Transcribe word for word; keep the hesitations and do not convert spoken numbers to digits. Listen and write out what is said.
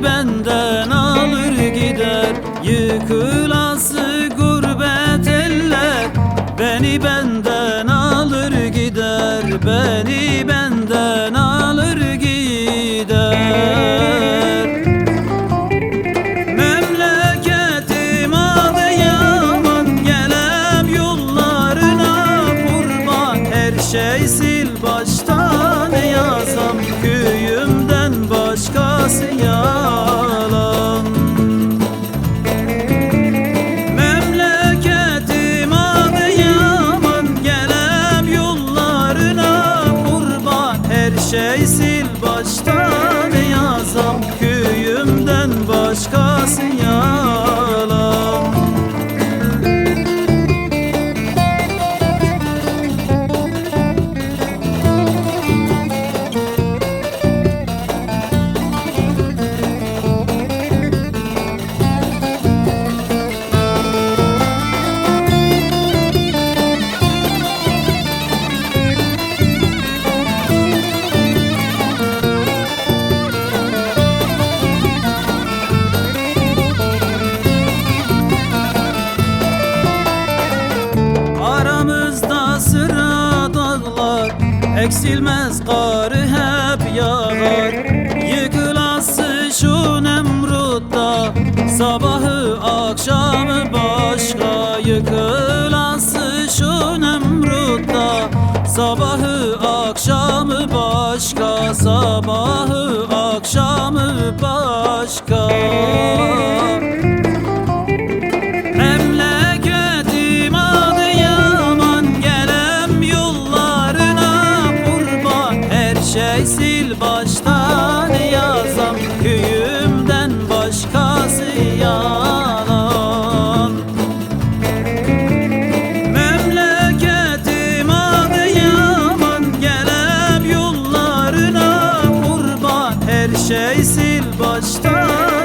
benden alır gider. Yıkılası gurbet eller beni benden alır gider. Beni benden alır gider. Memleketim Adıyaman, gelem yollarına kurban. Her şey sil baştan yazam, köyümden başkası yalan. Memleketim Adıyaman, gelem yollarına kurban. Her şey sil baştan yazam, köyümden başkası yalan. Aramızda sıra dağlar, eksilmez karı hep yağar. Yıkılası şu Nemrut'ta, sabahı akşamı başka. Yıkılası şu Nemrut'ta, sabahı akşamı başka. Sabahı akşamı başka. Memleketim Adıyaman, gelem yollarına kurban. Her şey sil baştan yazam, köyümden başkası yalan. Memleketim Adıyaman, gelem yollarına kurban. Her şey sil baştan